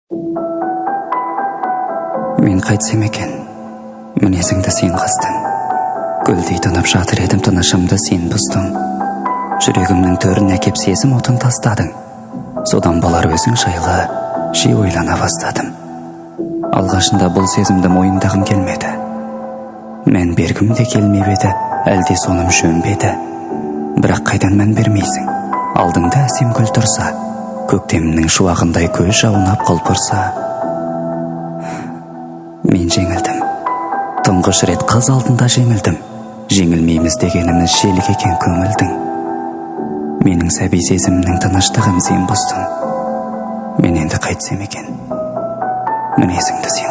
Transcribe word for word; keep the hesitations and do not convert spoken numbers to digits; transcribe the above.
Мен қайтсам екен, мінезіңді сен қастың. Гүлдей тұнып жатыр едім, тынышымды сен бұздың. Жүрегімнің төрін әкеп сезім отын тастадың. Содан болар өзің жайлы жиі ойлана бастадым. Алғашында бұл сезімді мойындағым келмеді. Мән бергім де келмеп еді, әлде соным жөн бе еді. Бірақ қайдан мән бермейсің? Алдыңда әсем гүл тұрса, көктемнің шуағындай көз жаунап құлпырса. Мен жеңілдім, тұңғыш рет қыз алдында жеңілдім. Жеңілмейміз дегеніміз желік екен көңілдің. Менің сәби сезімнің тыныштығын сен бұздың. Мен енді қайтсам екен, мінезіңді сен